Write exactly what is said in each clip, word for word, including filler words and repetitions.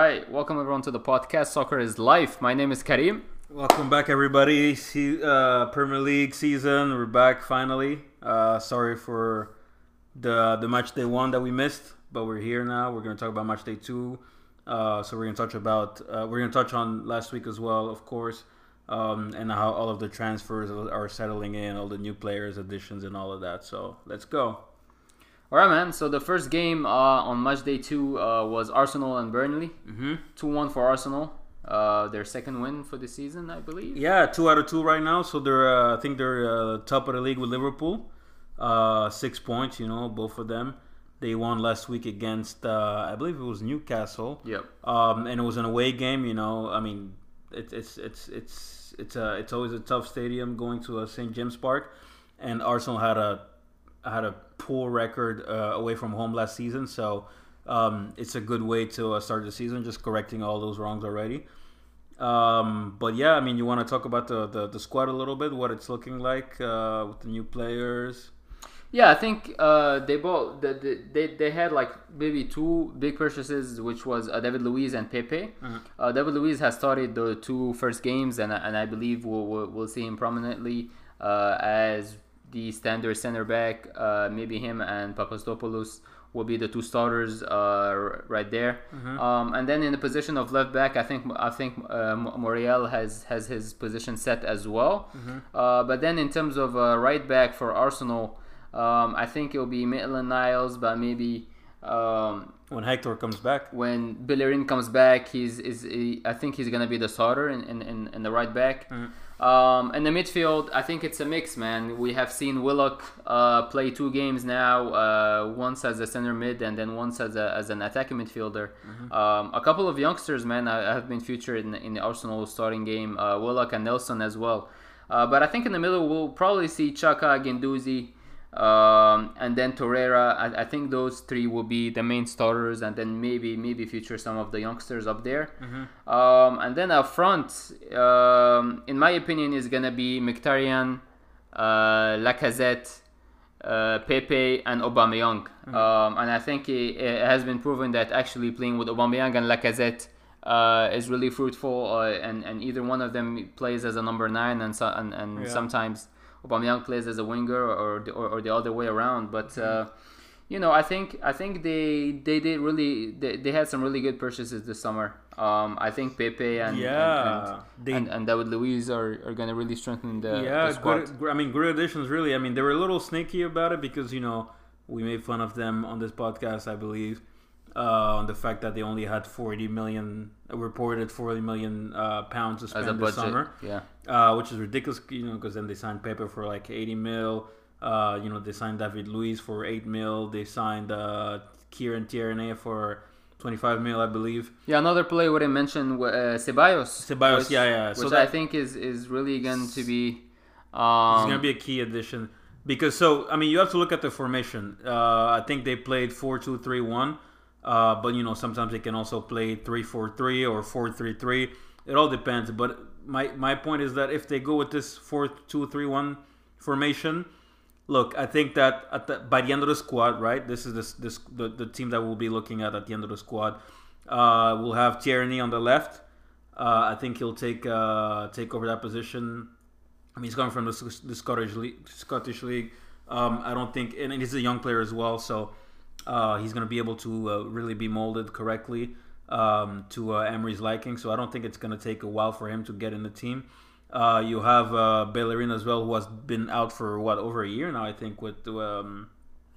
right, welcome everyone to the podcast Soccer is Life. My name is Karim. Welcome back, everybody. See, uh, Premier League season. We're back finally. Uh, sorry for the the match day one that we missed, but we're here now. We're going to talk about match day two. Uh, so we're going to touch about uh, we're going to touch on last week as well, of course, um, and how all of the transfers are settling in, all the new players, additions, and all of that. So let's go. All right, man. So the first game uh, on match day two uh, was Arsenal and Burnley. Mm-hmm. two one for Arsenal. Uh, their second win for the season, I believe. Yeah, two out of two right now. So they're, uh, I think they're uh, top of the league with Liverpool. Uh, six points, you know, both of them. They won last week against, uh, I believe it was Newcastle. Yep. Um, and it was an away game. You know, I mean, it, it's it's it's it's a it's always a tough stadium going to a Saint James Park, and Arsenal had a had a poor record uh, away from home last season. So. Um, it's a good way to uh, start the season, just correcting all those wrongs already. Um, but yeah, I mean, you want to talk about the, the, the squad a little bit, what it's looking like uh, with the new players? Yeah, I think uh, they both they, they they had like maybe two big purchases, which was uh, David Luiz and Pepe. Uh-huh. Uh, David Luiz has started the two first games, and and I believe we'll we'll, we'll see him prominently uh, as the standard center back. Uh, maybe him and Papastopoulos will be the two starters uh, right there. Mm-hmm. Um, and then in the position of left back, I think I think uh, Muriel has, has his position set as well. Mm-hmm. Uh, but then in terms of uh, right back for Arsenal, um, I think it will be Maitland-Niles, but maybe um, when Hector comes back, when Bellerin comes back, he's is he, I think he's gonna be the starter in in, in, in the right back. Mm-hmm. Um, in the midfield, I think it's a mix, man. We have seen Willock uh, play two games now, uh, once as a center mid and then once as a, as an attacking midfielder. Mm-hmm. Um, a couple of youngsters, man, I, have been featured in, in the Arsenal starting game, uh, Willock and Nelson as well. Uh, but I think in the middle, we'll probably see Xhaka, Guendouzi, um, and then Torreira. I, I think those three will be the main starters, and then maybe maybe feature some of the youngsters up there. Mm-hmm. Um, and then up front, um, in my opinion, is gonna be Mkhitaryan, uh, Lacazette, uh, Pepe, and Aubameyang. Mm-hmm. Um, and I think it, it has been proven that actually playing with Aubameyang and Lacazette uh, is really fruitful, uh, and and either one of them plays as a number nine, and so, and, and yeah. sometimes Aubameyang plays as a winger, or the, or, or the other way around. But uh, you know, I think I think they they did really they, they had some really good purchases this summer. Um, I think Pepe and yeah, and, and, they, and, and David Luiz are, are going to really strengthen the, yeah, the squad. good, I mean, good additions, really. I mean, they were a little sneaky about it because, you know, we made fun of them on this podcast, I believe, uh, on the fact that they only had forty million, uh, reported forty million uh, pounds to spend As a this budget, summer. yeah. Uh, which is ridiculous, you know, because then they signed Pepe for like eighty mil. Uh, you know, they signed David Luiz for eight mil. They signed uh, Kieran Tierney for twenty-five mil, I believe. Yeah, another player we didn't mention, uh, Ceballos. Ceballos, which, yeah, yeah. Which So I that, think is, is really going to be... Um, it's going to be a key addition. Because, so, I mean, you have to look at the formation. Uh, I think they played four two three one. Uh, but, you know, sometimes they can also play three four three or four three three. It all depends. But my, my point is that if they go with this four two three one formation... Look, I think that at the, by the end of the squad, right? This is this, this the, the team that we'll be looking at at the end of the squad. Uh, we'll have Tierney on the left. Uh, I think he'll take uh, take over that position. I mean, he's coming from the, the Scottish league. Scottish league. Um, I don't think, and he's a young player as well, so uh, he's going to be able to uh, really be molded correctly um, to uh, Emery's liking. So I don't think it's going to take a while for him to get in the team. Uh, you have uh, Bellerin as well, who has been out for what over a year now, I think, with um,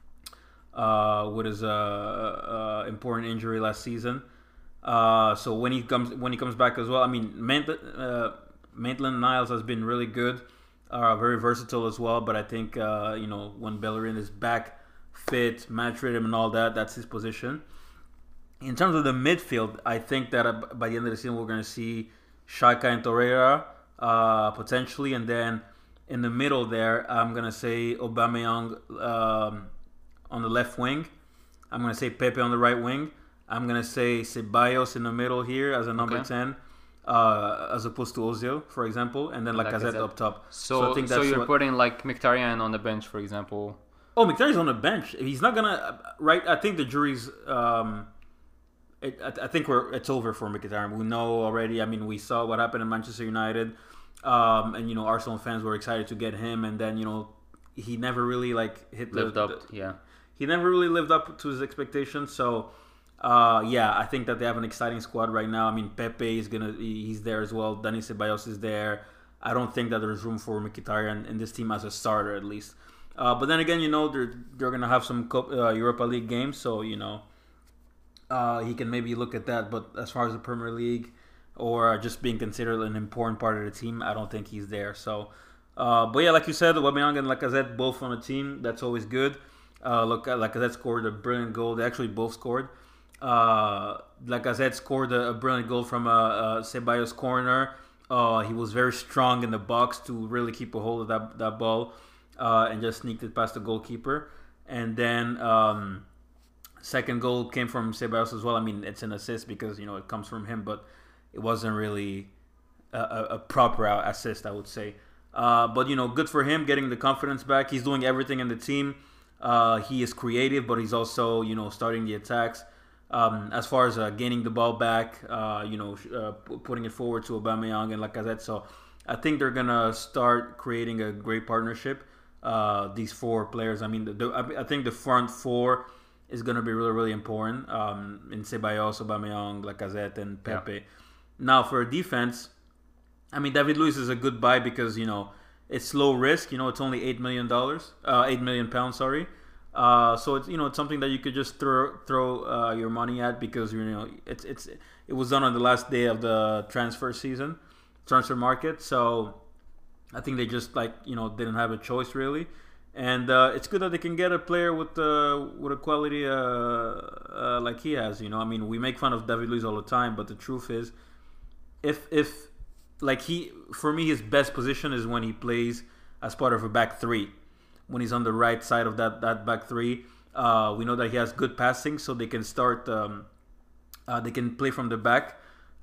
uh, with his uh, uh, important injury last season. Uh, so when he comes when he comes back as well, I mean, Maitland, uh, Maitland-Niles has been really good, uh, very versatile as well. But I think uh, you know when Bellerin is back, fit, match rhythm, and all that, that's his position. In terms of the midfield, I think that uh, by the end of the season we're going to see Xhaka and Torreira. Uh, potentially, and then in the middle there, I'm gonna say Aubameyang um, on the left wing. I'm gonna say Pepe on the right wing. I'm gonna say Ceballos in the middle here as a number okay. ten, uh, as opposed to Ozil, for example, and then Lacazette up top. So, so, I think that's so you're what... putting like Mkhitaryan on the bench, for example. Oh, Mkhitaryan's on the bench. He's not gonna right. I think the jury's um, it, I, I think we're it's over for Mkhitaryan. We know already. I mean, we saw what happened in Manchester United, um, and you know, Arsenal fans were excited to get him, and then you know, he never really like hit lived the, up. the, Yeah, he never really lived up to his expectations. So, uh, yeah, I think that they have an exciting squad right now. I mean, Pepe is gonna he's there as well. Dani Ceballos is there. I don't think that there's room for Mkhitaryan in this team as a starter, at least. Uh, but then again, you know, they're they're gonna have some uh, Europa League games, so you know, uh, he can maybe look at that. But as far as the Premier League or just being considered an important part of the team, I don't think he's there. So, uh, but yeah, like you said, Aubameyang and Lacazette both on the team. That's always good. Uh, look, Lacazette scored a brilliant goal. They actually both scored. Uh, Lacazette scored a, a brilliant goal from a, a Ceballos corner. Uh, he was very strong in the box to really keep a hold of that that ball. Uh, and just sneaked it past the goalkeeper. And then um, second goal came from Ceballos as well. I mean, it's an assist because, you know, it comes from him, but it wasn't really a, a, a proper assist, I would say. Uh, but, you know, good for him getting the confidence back. He's doing everything in the team. Uh, he is creative, but he's also, you know, starting the attacks. Um, as far as uh, gaining the ball back, uh, you know, uh, putting it forward to Aubameyang and Lacazette. So I think they're going to start creating a great partnership. Uh, these four players. I mean, the, the, I think the front four is going to be really, really important. Um, in Ceballos, Aubameyang, Lacazette, and Pepe. Yeah. Now, for defense, I mean, David Luiz is a good buy because, you know, it's low risk. You know, it's only eight million dollars, uh, eight million pounds. Sorry. Uh, so it's you know it's something that you could just throw throw uh, your money at because you know it's it's it was done on the last day of the transfer season, transfer market. So I think they just like you know didn't have a choice really, and uh, it's good that they can get a player with uh, with a quality uh, uh, like he has. You know, I mean, we make fun of David Luiz all the time, but the truth is, if if like he for me his best position is when he plays as part of a back three, when he's on the right side of that that back three. Uh, we know that he has good passing, so they can start. Um, uh, they can play from the back.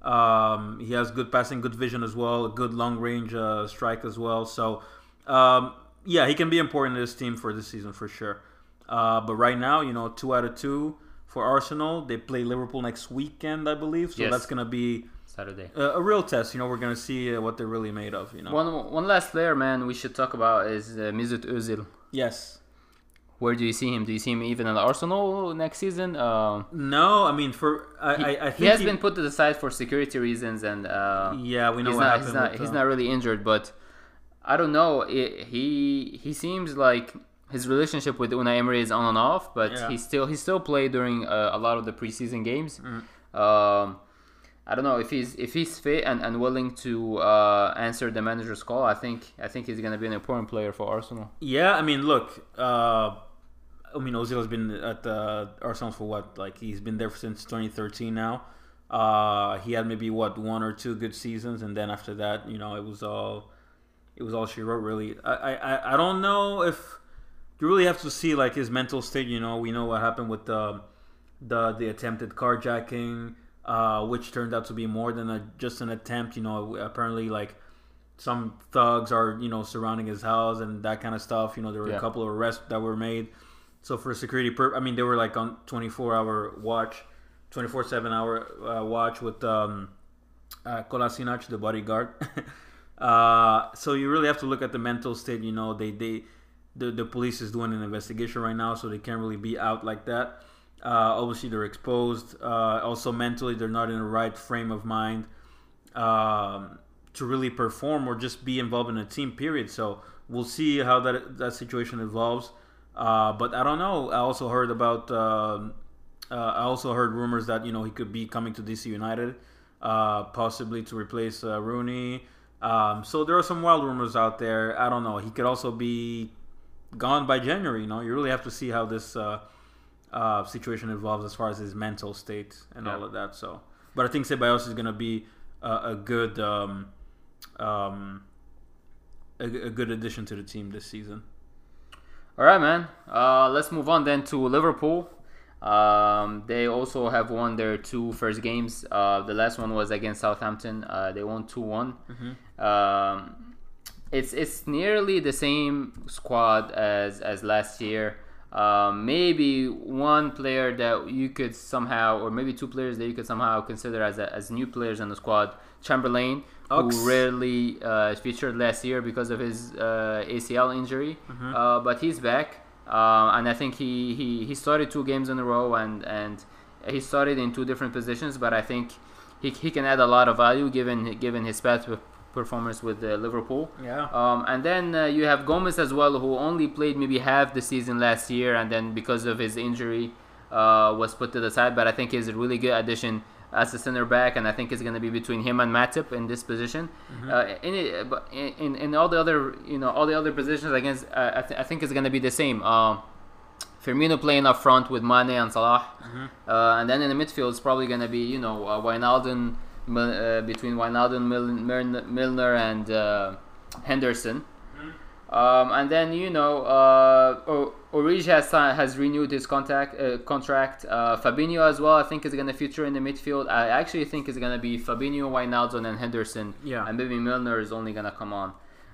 Um, he has good passing, good vision as well, a good long range uh, strike as well. So, um, yeah, he can be important in this team for this season for sure. Uh, but right now, you know, two out of two for Arsenal. They play Liverpool next weekend, I believe. So yes. That's going to be Saturday. A, a real test. You know, we're going to see uh, what they're really made of. You know, one one last player, man, we should talk about is uh, Mesut Özil. Yes. Where do you see him? Do you see him even in Arsenal next season? Uh, no, I mean for I, he, I, I think he has he, been put to the side for security reasons, and uh, yeah, we know he's what not, happened. He's not, with, he's uh, not really injured, but I don't know. It, he he seems like his relationship with Unai Emery is on and off, but yeah. he still he still played during uh, a lot of the preseason games. Mm. Um, I don't know if he's if he's fit and, and willing to uh, answer the manager's call. I think I think he's going to be an important player for Arsenal. Yeah, I mean, look. Uh, I mean, Ozil has been at uh, Arsenal for what? Like, he's been there since twenty thirteen now. Uh, he had maybe, what, one or two good seasons, and then after that, you know, it was all it was all she wrote, really. I, I, I don't know if you really have to see, like, his mental state, you know. We know what happened with the the, the attempted carjacking, uh, which turned out to be more than a, just an attempt, you know. Apparently, like, some thugs are, you know, surrounding his house and that kind of stuff. You know, there were yeah. a couple of arrests that were made. So for security purpose, I mean, they were like on twenty-four hour watch, twenty-four seven hour uh, watch with um, uh, Kolasinac, the bodyguard. uh, so you really have to look at the mental state. You know, they they the, the police is doing an investigation right now, so they can't really be out like that. Uh, obviously, they're exposed. Uh, also, mentally, they're not in the right frame of mind um, to really perform or just be involved in a team. Period. So we'll see how that that situation evolves. Uh, but I don't know. I also heard about. Uh, uh, I also heard rumors that you know he could be coming to D C United, uh, possibly to replace uh, Rooney. Um, so there are some wild rumors out there. I don't know. He could also be gone by January. You know, you really have to see how this uh, uh, situation evolves as far as his mental state and yeah. all of that. So, but I think Ceballos is going to be a, a good, um, um, a, a good addition to the team this season. All right, man. Uh, let's move on then to Liverpool. Um, they also have won their two first games. Uh, the last one was against Southampton. Uh, they won two one. Mm-hmm. Um, it's it's nearly the same squad as as last year. Um, maybe one player that you could somehow, or maybe two players that you could somehow consider as a, as new players in the squad. Chamberlain, Ox. who rarely uh, featured last year because of his uh, A C L injury, Mhm. uh, but he's back, uh, and I think he, he, he started two games in a row, and, and he started in two different positions, but I think he, he can add a lot of value given given his past performance with uh, Liverpool. Yeah. Um, and then uh, you have Gomez as well, who only played maybe half the season last year, and then because of his injury uh, was put to the side. But I think he's a really good addition as a center back, and I think it's going to be between him and Matip in this position. Mm-hmm. Uh, in, it, but in in all the other you know all the other positions against, uh, I, th- I think it's going to be the same. Um, Firmino playing up front with Mane and Salah, Mm-hmm. uh, and then in the midfield it's probably going to be you know uh, Wijnaldum. Uh, between Wijnaldum, Mil- Milner, and uh, Henderson, Mm-hmm. um, and then you know uh, o- Origi has has renewed his contact uh, contract. Uh, Fabinho as well, I think, is going to feature in the midfield. I actually think it's going to be Fabinho, Wijnaldum, and Henderson. Yeah. And maybe Milner is only going to come on.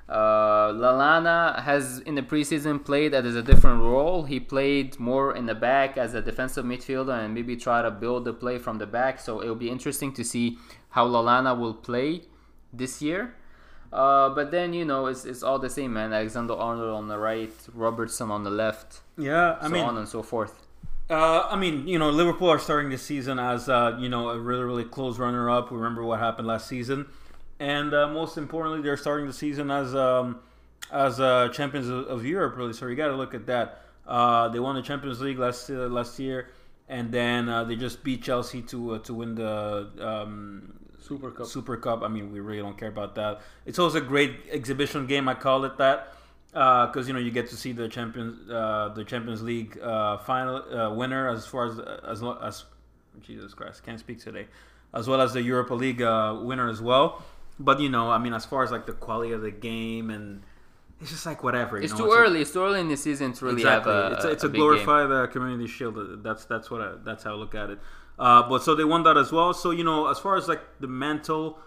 Uh, Lallana has in the preseason played as a different role. He played more in the back as a defensive midfielder and maybe try to build the play from the back. So it'll be interesting to see how Lallana will play this year. Uh, but then you know it's it's all the same, man. Alexander Arnold on the right, Robertson on the left, Yeah, I so mean, on and so forth. Uh, I mean, you know, Liverpool are starting this season as uh, you know a really, really close runner-up. Remember what happened last season, and uh, most importantly, they're starting the season as um, as uh, champions of, of Europe. Really, so you got to look at that. Uh, they won the Champions League last uh, last year, and then uh, they just beat Chelsea to uh, to win the um, Super Cup. Super Cup. I mean, we really don't care about that. It's also a great exhibition game. I call it that. Because uh, you know you get to see the champions, uh, the Champions League uh, final uh, winner as far as as as Jesus Christ, can't speak today, as well as the Europa League uh, winner as well. But you know, I mean, as far as like the quality of the game, and it's just like whatever. You It's know, too it's early. Like, it's too early in the season to really exactly. have a. It's a, it's a, a big game. glorified uh, Community Shield. That's that's what I, that's how I look at it. Uh, but so they won that as well. So you know, as far as like the mental,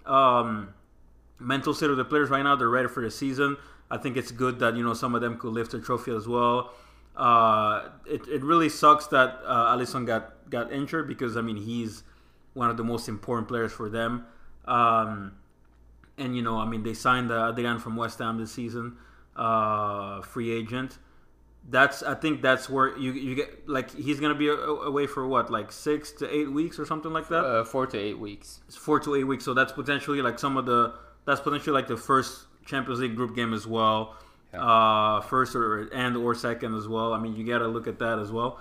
um, mental state of the players right now, they're ready for the season. I think it's good that you know some of them could lift a trophy as well. Uh, it it really sucks that uh, Alisson got got injured because I mean he's one of the most important players for them. Um, and you know I mean they signed uh, Adrian from West Ham this season, uh, free agent. That's I think that's where you you get like he's gonna be away for what like six to eight weeks or something like that. Uh, four to eight weeks. It's four to eight weeks. So that's potentially like some of the that's potentially like the first Champions League group game as well, Yeah. uh, first or and or second as well. I mean, you got to look at that as well.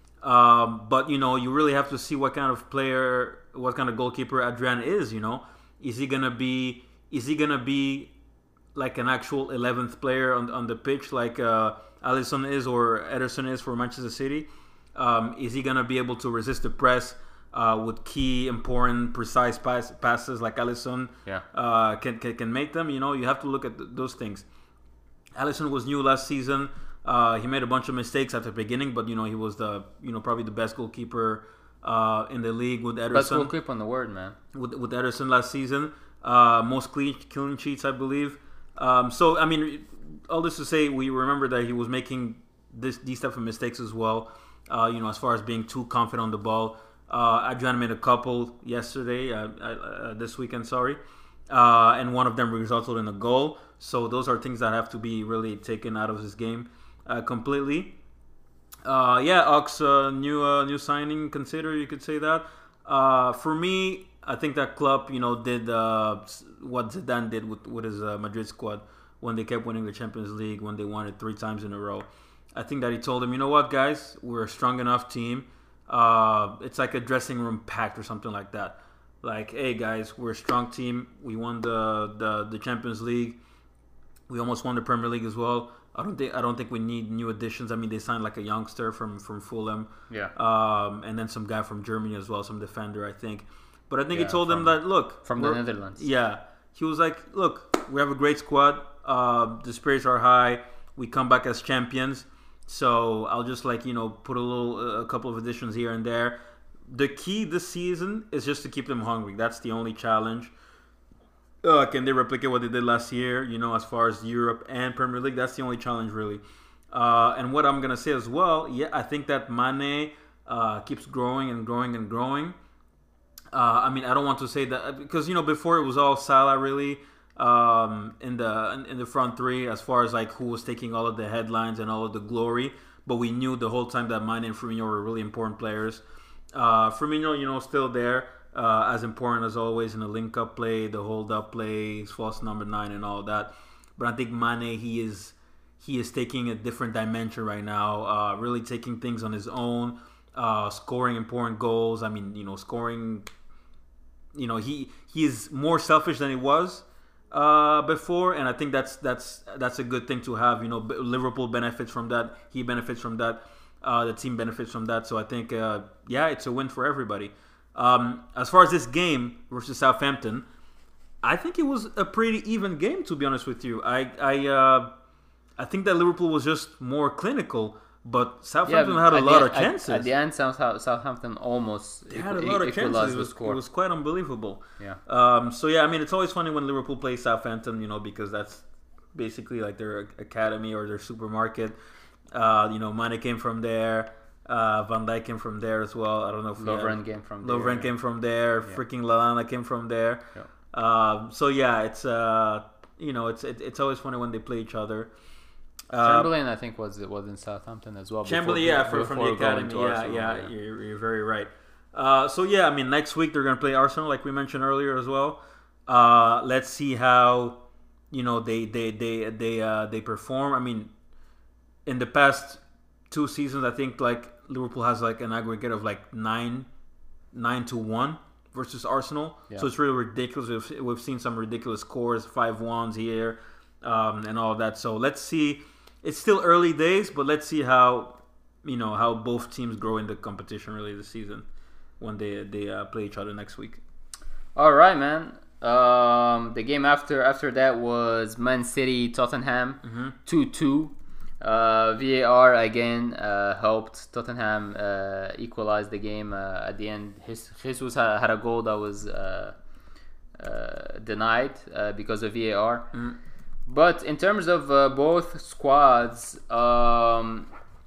Um, but you know, you really have to see what kind of player, what kind of goalkeeper Adrian is. You know, is he gonna be? Is he gonna be like an actual eleventh player on on the pitch, like uh, Alisson is or Ederson is for Manchester City? Um, is he gonna be able to resist the press? Uh, with key, important, precise pass, passes like Alisson Yeah. uh, can, can can make them. You know, you have to look at th- those things. Alisson was new last season. Uh, he made a bunch of mistakes at the beginning, but you know he was the you know probably the best goalkeeper uh, in the league with Best Ederson. goalkeeper on the word, man. With with Ederson last season, uh, most clean clean sheets, I believe. Um, so I mean, all this to say, we remember that he was making this these type of mistakes as well. Uh, you know, as far as being too confident on the ball. Uh, Adrian made a couple yesterday, uh, uh, this weekend, sorry, uh, and one of them resulted in a goal. So those are things that have to be really taken out of his game uh, completely. Uh, yeah, Ox, uh, new uh, new signing, consider you could say that. Uh, for me, I think that club, you know, did uh, what Zidane did with with his uh, Madrid squad when they kept winning the Champions League, when they won it three times in a row. I think that he told them, you know what, guys, we're a strong enough team. Uh, it's like a dressing room pact or something like that. Like, hey guys, we're a strong team. We won the, the, the Champions League. We almost won the Premier League as well. I don't think I don't think we need new additions. I mean, they signed like a youngster from, from Fulham, Yeah. um, and then some guy from Germany as well, some defender, I think. But I think Yeah, he told from- them that look From the we're- Netherlands. Yeah, he was like, look, we have a great squad. Uh, the spirits are high. We come back as champions. So I'll just like you know put a little a couple of additions here and there. The key this season is just to keep them hungry. That's the only challenge. Uh, can they replicate what they did last year? You know, as far as Europe and Premier League, that's the only challenge really. Uh, and what I'm gonna say as well, yeah, I think that Mane uh, keeps growing and growing and growing. Uh, I mean, I don't want to say that because you know before it was all Salah really um, in the in, in the front three as far as like who was taking all of the headlines and all of the glory. But we knew the whole time that Mane and Firmino were really important players. Uh, Firmino, you know, still there, uh, as important as always in the link-up play, the hold-up play, false number nine, and all of that. But I think Mane, he is he is taking a different dimension right now, uh, really taking things on his own, uh, scoring important goals. I mean, you know, scoring. You know, he he is more selfish than he was uh, before, and I think that's that's that's a good thing to have. You know, Liverpool benefits from that. He benefits from that. Uh, the team benefits from that. So I think, uh, yeah, it's a win for everybody. Um, as far as this game versus Southampton, I think it was a pretty even game, to be honest with you. I I uh, I think that Liverpool was just more clinical, but Southampton Yeah, had a at lot the, of chances. At, at the end, South, Southampton almost They had a equ- lot of equalized chances. It the was, score. it was quite unbelievable. Yeah. Um, so yeah, I mean, it's always funny when Liverpool plays Southampton, you know, because that's basically like their academy or their supermarket. Uh, you know, Mane came from there. Uh, Van Dijk came from there as well. I don't know if Lovren came from there. Lovren came from there. Yeah. Freaking Lallana came from there. Yeah. Um, so yeah, it's uh, you know, it's it, it's always funny when they play each other. Uh, Chamberlain, I think, was was in Southampton as well. Chamberlain, before- yeah, for, from the before going academy. to Yeah, Arsenal, yeah, You're, you're very right. Uh, so yeah, I mean, next week they're gonna play Arsenal, like we mentioned earlier as well. Uh, let's see how you know they they they they uh, they perform. I mean, in the past two seasons, I think like Liverpool has like an aggregate of like nine nine to one versus Arsenal. Yeah. So it's really ridiculous. We've, we've seen some ridiculous scores, five ones here, um, and all of that. So let's see. It's still early days, but let's see how you know how both teams grow in the competition really this season when they they uh, play each other next week. All right, man. Um, the game after after that was Man City Tottenham two two. Uh, V A R again uh, helped Tottenham uh, equalize the game uh, at the end. His, Jesus had, had a goal that was uh, uh, denied uh, because of V A R. Mm. But in terms of uh, both squads, um,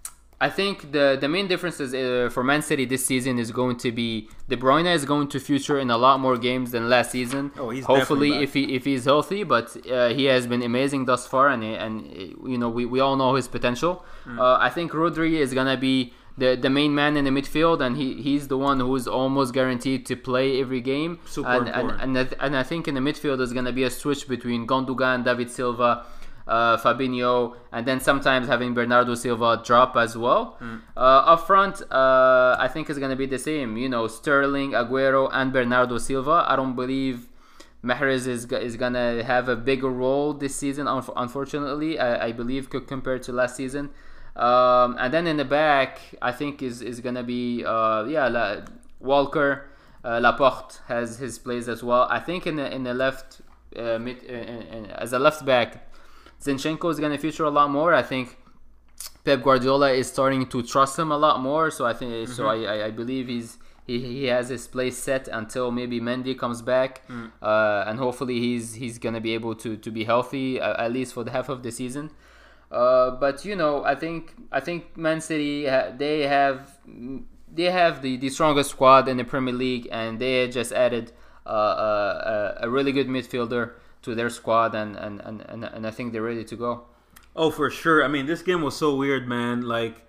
I think the, the main differences uh, for Man City this season is going to be De Bruyne is going to feature in a lot more games than last season. Oh, he's hopefully definitely if he if he's healthy, but uh, he has been amazing thus far, and and you know we, we all know his potential. Mm. Uh, I think Rodri is gonna be the the main man in the midfield, and he, he's the one who is almost guaranteed to play every game. Super and, important. And and, and I think in the midfield there's gonna be a switch between Gundogan, David Silva, Uh, Fabinho, and then sometimes having Bernardo Silva drop as well. Mm. Uh, up front, uh, I think it's going to be the same. You know, Sterling, Aguero, and Bernardo Silva. I don't believe Mahrez is is going to have a bigger role this season, unfortunately, I, I believe, compared to last season. Um, and then in the back, I think is, is going to be, uh, yeah, La, Walker, uh, Laporte has his plays as well. I think in the, in the left, uh, mid, uh, in, in, as a left back, Zinchenko is going to feature a lot more. I think Pep Guardiola is starting to trust him a lot more. So I think mm-hmm. so. I, I believe he's he, he has his place set until maybe Mendy comes back, mm. uh, and hopefully he's he's going to be able to, to be healthy uh, at least for the half of the season. Uh, but you know, I think I think Man City they have they have the, the strongest squad in the Premier League, and they just added uh, a, a really good midfielder to their squad, and, and, and, and I think they're ready to go. Oh, for sure. I mean, this game was so weird, man. Like,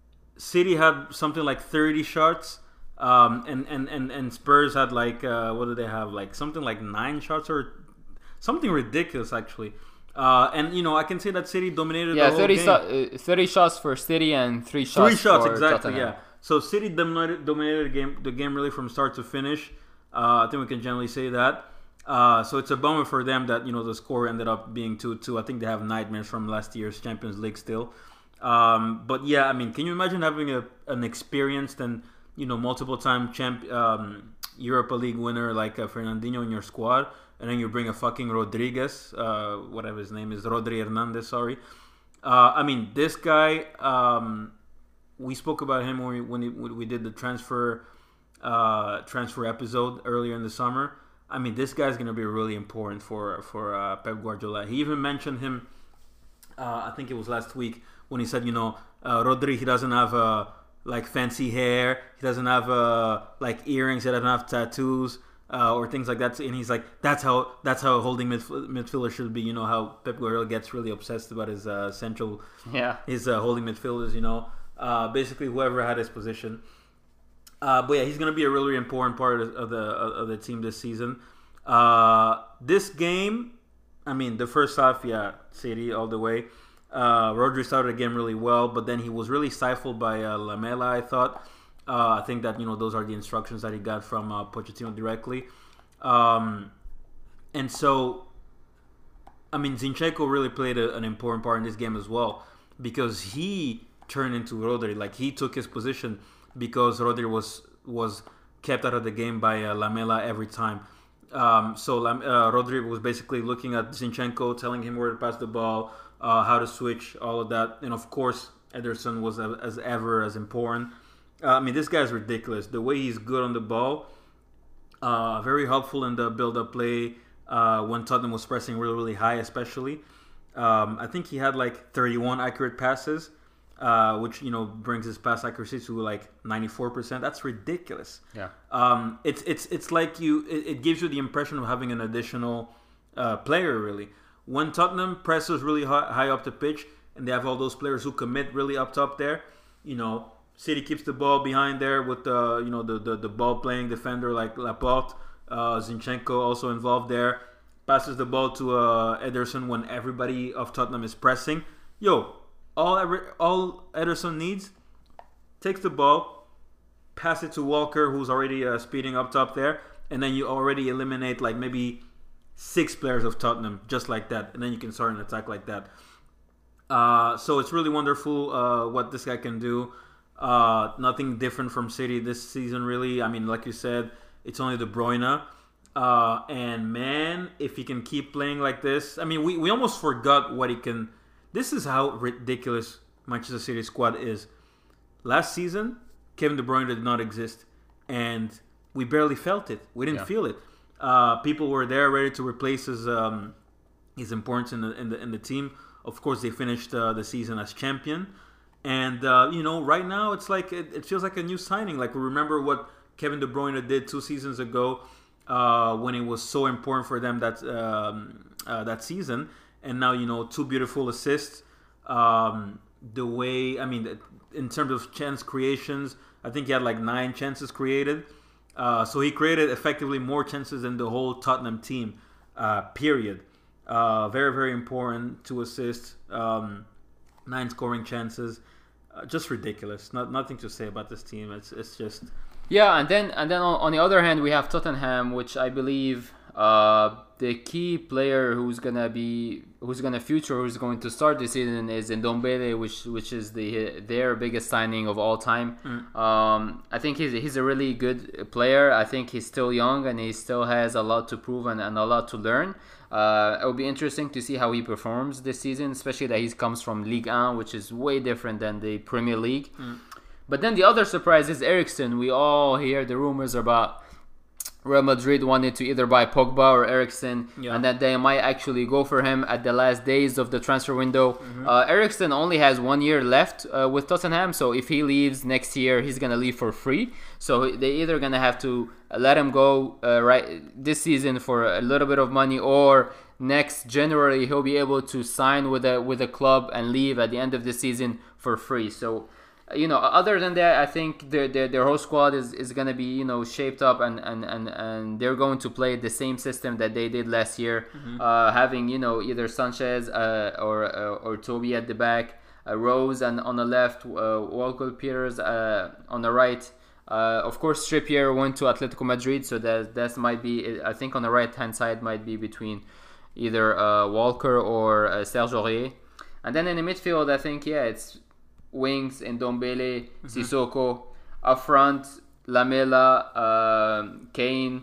City had something like thirty shots, um, and, and, and, and Spurs had like, uh, what did they have? Like, something like nine shots or something ridiculous, actually. Uh, and, you know, I can say that City dominated yeah, the whole thirty game. So, uh, thirty shots for City and three shots Three shots, for exactly, Tottenham. yeah. So City dominated, dominated the game, the game really from start to finish. Uh, I think we can generally say that. Uh, so it's a bummer for them that, you know, the score ended up being two two. I think they have nightmares from last year's Champions League still. Um, but yeah, I mean, can you imagine having a an experienced and, you know, multiple time champ um, Europa League winner like uh, Fernandinho in your squad, and then you bring a fucking Rodriguez, uh, whatever his name is, Rodri Hernandez, sorry. Uh, I mean, this guy, um, we spoke about him when we, when, he, when we did the transfer uh, transfer episode earlier in the summer. I mean, this guy's going to be really important for for uh, Pep Guardiola. He even mentioned him, uh, I think it was last week, when he said, you know, uh, Rodri, he doesn't have uh, like fancy hair, he doesn't have uh, like earrings, he doesn't have tattoos. Uh, or things like that, and he's like, "That's how that's how a holding midf- midfielder should be." You know how Pep Guardiola gets really obsessed about his uh, central, yeah, his uh, holding midfielders. You know, uh, basically whoever had his position. Uh, but yeah, he's gonna be a really important part of, of the of the team this season. Uh, this game, I mean, the first half, yeah, City all the way. Uh, Rodri started the game really well, but then he was really stifled by uh, Lamela, I thought. Uh, I think that, you know, those are the instructions that he got from uh, Pochettino directly. Um, and so, I mean, Zinchenko really played a, an important part in this game as well, because he turned into Rodri. Like, he took his position because Rodri was was kept out of the game by uh, Lamela every time. Um, so Lam- uh, Rodri was basically looking at Zinchenko, telling him where to pass the ball, uh, how to switch, all of that. And of course, Ederson was uh, as ever as important. Uh, I mean, this guy's ridiculous. The way he's good on the ball, uh, very helpful in the build-up play uh, when Tottenham was pressing really, really high, especially. Um, I think he had like thirty-one accurate passes, uh, which, you know, brings his pass accuracy to like ninety-four percent. That's ridiculous. Yeah. Um, it's it's it's like you. It, it gives you the impression of having an additional uh, player, really. When Tottenham presses really high, high up the pitch, and they have all those players who commit really up top there, you know. City keeps the ball behind there with the you know the the, the ball playing defender like Laporte, uh, Zinchenko also involved there. Passes the ball to uh, Ederson when everybody of Tottenham is pressing. Yo, all every, all Ederson needs, takes the ball, pass it to Walker, who's already uh, speeding up top there, and then you already eliminate like maybe six players of Tottenham just like that, and then you can start an attack like that. Uh, so it's really wonderful uh, what this guy can do. Uh, nothing different from City this season, really. I mean, like you said, it's only De Bruyne. Uh, and man, if he can keep playing like this, I mean, we, we almost forgot what he can. This is how ridiculous Manchester City squad is. Last season, Kevin De Bruyne did not exist, and we barely felt it. We didn't yeah. feel it. Uh, people were there ready to replace his um, his importance in the in the in the team. Of course, they finished uh, the season as champion. And, uh, you know, right now it's like, it, it feels like a new signing. Like, we remember what Kevin De Bruyne did two seasons ago uh, when it was so important for them that um, uh, that season. And now, you know, two beautiful assists. Um, the way, I mean, in terms of chance creations, I think he had like nine chances created. Uh, so he created effectively more chances than the whole Tottenham team, uh, period. Uh, very, very important, two assists, um, nine scoring chances. Uh, just ridiculous. Not nothing to say about this team. It's it's just yeah. And then and then on, on the other hand, we have Tottenham, which I believe uh, the key player who's gonna be who's gonna future who's going to start this season is Ndombele, which which is the their biggest signing of all time. Mm. Um, I think he's he's a really good player. I think he's still young and he still has a lot to prove and, and a lot to learn. Uh, it will be interesting to see how he performs this season, especially that he comes from Ligue one, which is way different than the Premier League. Mm. But then the other surprise is Eriksen. We all hear the rumors about Real Madrid wanted to either buy Pogba or Eriksen, yeah. and that they might actually go for him at the last days of the transfer window. Mm-hmm. Uh, Eriksen only has one year left uh, with Tottenham, so if he leaves next year, he's going to leave for free. So they either going to have to let him go uh, right this season for a little bit of money, or next January he'll be able to sign with a with a club and leave at the end of the season for free. So, you know, other than that, I think their their, their whole squad is, is going to be, you know, shaped up and, and, and, and they're going to play the same system that they did last year, mm-hmm. uh, having, you know, either Sanchez uh, or uh, or Toby at the back, uh, Rose and on the left, uh, Walcott-Peters uh, on the right. Uh, of course, Trippier went to Atletico Madrid, so that that might be, I think on the right hand side might be between either uh, Walker or uh, Serge Aurier. And then in the midfield, I think, yeah, it's wings, Ndombele, mm-hmm. Sissoko. Up front, Lamela, uh, Kane,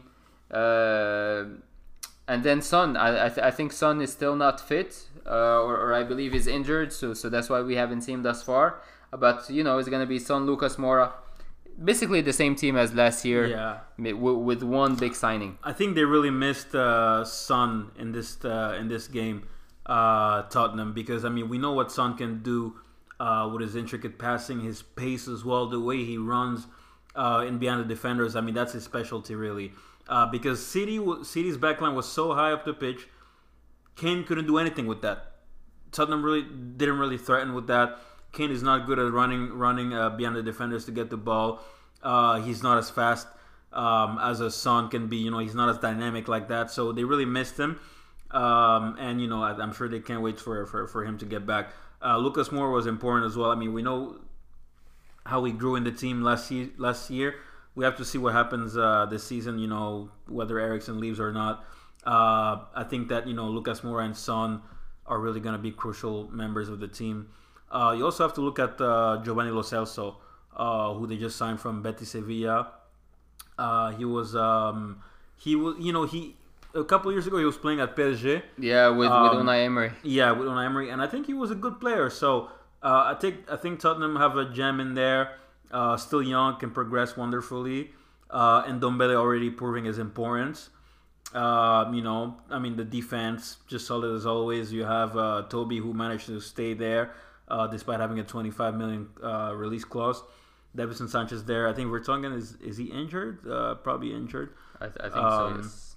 uh, and then Son. I I, th- I think Son is still not fit, uh, or, or I believe is injured, so so that's why we haven't seen him thus far. But, you know, it's going to be Son, Lucas Moura. Basically the same team as last year, yeah. with one big signing. I think they really missed uh, Son in this uh, in this game, uh, Tottenham, because I mean we know what Son can do uh, with his intricate passing, his pace as well, the way he runs uh, in behind the defenders. I mean, that's his specialty, really. Uh, because City, City's backline was so high up the pitch, Kane couldn't do anything with that. Tottenham really didn't really threaten with that. Kane is not good at running running uh, behind the defenders to get the ball. Uh, he's not as fast um, as a Son can be. You know, he's not as dynamic like that. So they really missed him. Um, and, you know, I, I'm sure they can't wait for, for, for him to get back. Uh, Lucas Moura was important as well. I mean, we know how he grew in the team last, ye- last year. We have to see what happens uh, this season, you know, whether Eriksen leaves or not. Uh, I think that, you know, Lucas Moura and Son are really going to be crucial members of the team. Uh, you also have to look at uh, Giovanni Lo Celso, uh, who they just signed from Betis Sevilla. Uh, he was, um, he was, you know, he a couple years ago he was playing at P S G. Yeah, with, um, with Unai Emery. Yeah, with Unai Emery, and I think he was a good player. So uh, I think I think Tottenham have a gem in there. Uh, still young, can progress wonderfully, uh, and Ndombele already proving his importance. Uh, you know, I mean, the defense just solid as always. You have uh, Toby, who managed to stay there uh, despite having a twenty-five million uh, release clause. Davinson Sanchez there. I think Vertonghen is is he injured? Uh, probably injured. I, th- I think um, so. Yes.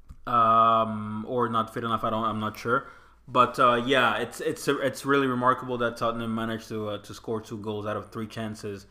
Um, or not fit enough. I don't. I'm not sure. But uh, yeah, it's it's it's really remarkable that Tottenham managed to uh, to score two goals out of three chances.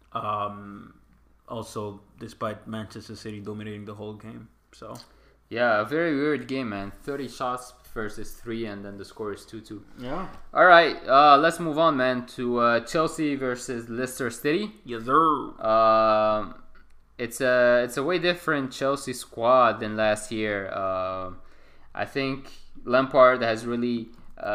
Um, also, despite Manchester City dominating the whole game. So. Yeah, a very weird game, man. thirty shots versus three, and then the score is two two. Yeah. All right, uh, let's move on, man, to uh, Chelsea versus Leicester City. Yes, sir. Um, it's a it's a way different Chelsea squad than last year. Uh, I think Lampard has really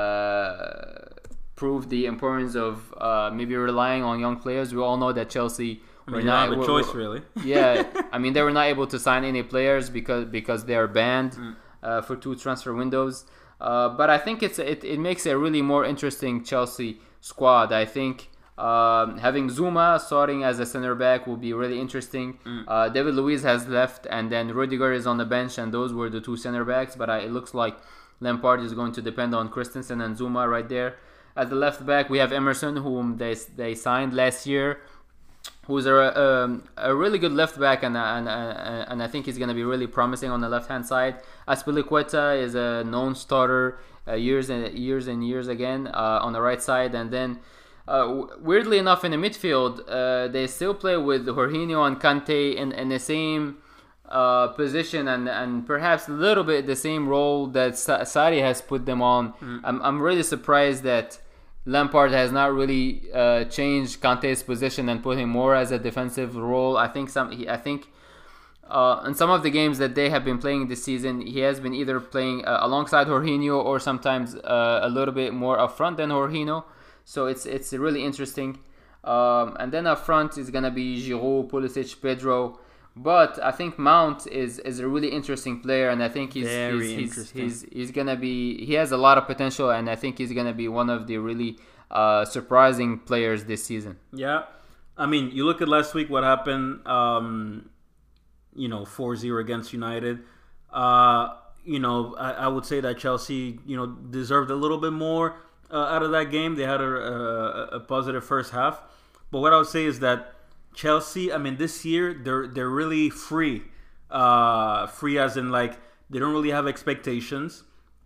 uh, proved the importance of uh, maybe relying on young players. We all know that Chelsea. I mean, you don't have a choice, really. Yeah, I mean, they were not able to sign any players because because they are banned mm. uh, for two transfer windows. Uh, but I think it's it, it makes a really more interesting Chelsea squad. I think um, having Zuma starting as a center back will be really interesting. Mm. Uh, David Luiz has left, and then Rudiger is on the bench, and those were the two center backs. But I, it looks like Lampard is going to depend on Christensen and Zuma right there. At the left back, we have Emerson, whom they they signed last year, who's a, um, a really good left back, and and and I think he's going to be really promising on the left hand side. Azpilicueta is a known starter uh, years and years and years again uh, on the right side, and then uh, weirdly enough in the midfield uh, they still play with Jorginho and Kante in, in the same uh, position and, and perhaps a little bit the same role that Sa- Sarri has put them on. Mm. I'm I'm really surprised that Lampard has not really uh, changed Kante's position and put him more as a defensive role. I think some. He, I think uh, in some of the games that they have been playing this season, he has been either playing uh, alongside Jorginho or sometimes uh, a little bit more up front than Jorginho. So it's it's really interesting. Um, and then up front is gonna be Giroud, Pulisic, Pedro. But I think Mount is, is a really interesting player, and I think he's Very he's, interesting. he's, he's he's gonna be he has a lot of potential, and I think he's gonna be one of the really uh, surprising players this season. Yeah, I mean, you look at last week, what happened? Um, you know, four zero against United. Uh, you know, I, I would say that Chelsea, you know, deserved a little bit more uh, out of that game. They had a, a, a positive first half, but what I would say is that Chelsea, I mean, this year they're they're really free, uh, free as in like they don't really have expectations.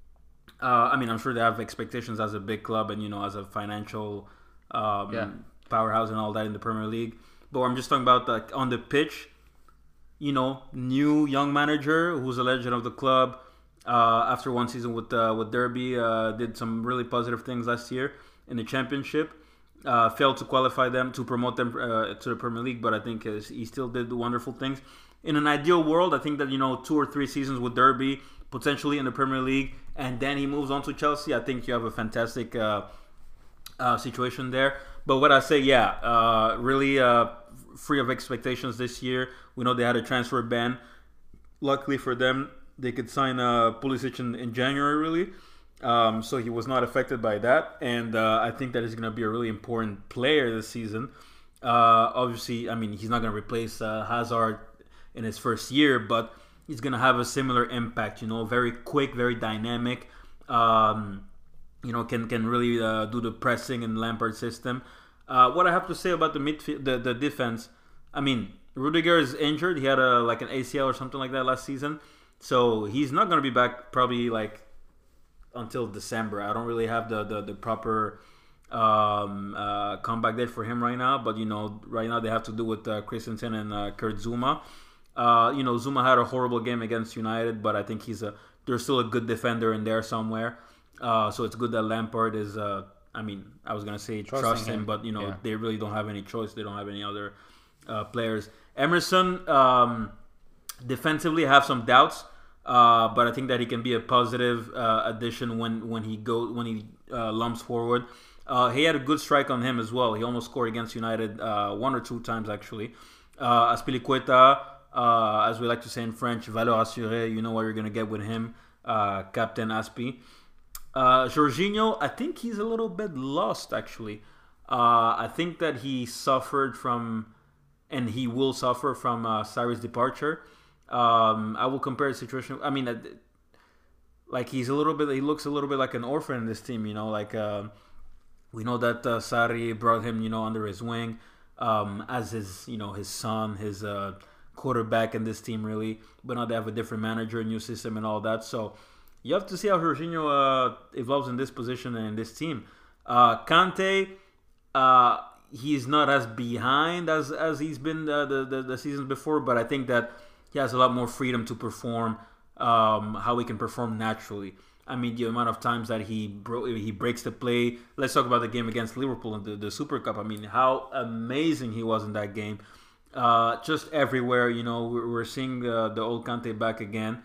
Uh, I mean, I'm sure they have expectations as a big club and you know as a financial um, yeah. powerhouse and all that in the Premier League. But I'm just talking about like on the pitch, you know, new young manager who's a legend of the club. Uh, after one season with uh, with Derby, uh, did some really positive things last year in the Championship. Uh, failed to qualify them to promote them uh, to the Premier League, but I think uh, he still did wonderful things. In an ideal world, I think that you know two or three seasons with Derby, potentially in the Premier League, and then he moves on to Chelsea. I think you have a fantastic uh, uh, situation there. But what I say, yeah, uh, really uh, free of expectations this year. We know they had a transfer ban. Luckily for them, they could sign uh, Pulisic in, in January, really. Um, so he was not affected by that, and uh, I think that he's going to be a really important player this season. Uh, obviously, I mean, he's not going to replace uh, Hazard in his first year, but he's going to have a similar impact, you know, very quick, very dynamic, um, you know, can can really uh, do the pressing in Lampard system. Uh, what I have to say about the midfield, the, the defense, I mean, Rudiger is injured. He had a like an A C L or something like that last season, so he's not going to be back probably like until December. I don't really have the the, the proper um, uh, comeback date for him right now, but you know, right now they have to do with uh, Christensen and uh, Kurt Zuma. Uh, you know, Zuma had a horrible game against United, but I think he's a there's still a good defender in there somewhere. Uh, so it's good that Lampard is. Uh, I mean, I was gonna say Trusting trust him, him. but you know, Yeah. they really don't have any choice. They don't have any other uh, players. Emerson, um, defensively, have some doubts, uh, but I think that he can be a positive uh, addition when when he go when he uh, lumps forward. Uh, he had a good strike on him as well. He almost scored against United uh, one or two times actually. Uh, Azpilicueta, uh, as we like to say in French, valeur assurée. You know what you're gonna get with him, uh, Captain Aspi. Uh, Jorginho, I think he's a little bit lost actually. Uh, I think that he suffered from, and he will suffer from uh, Sarri's departure. Um, I will compare the situation. I mean, uh, like he's a little bit. He looks a little bit like an orphan in this team. You know, like uh, we know that uh, Sarri brought him, you know, under his wing um, as his, you know, his son, his uh, quarterback in this team, really. But now they have a different manager, a new system, and all that. So you have to see how Jorginho uh, evolves in this position and in this team. Uh, Kante, uh, he's not as behind as, as he's been the, the, the, the seasons before, but I think that he has a lot more freedom to perform um, how he can perform naturally. I mean, the amount of times that he bro- he breaks the play. Let's talk about the game against Liverpool in the, the Super Cup. I mean, how amazing he was in that game. Uh, just everywhere, you know, we're, we're seeing uh, the old Kante back again.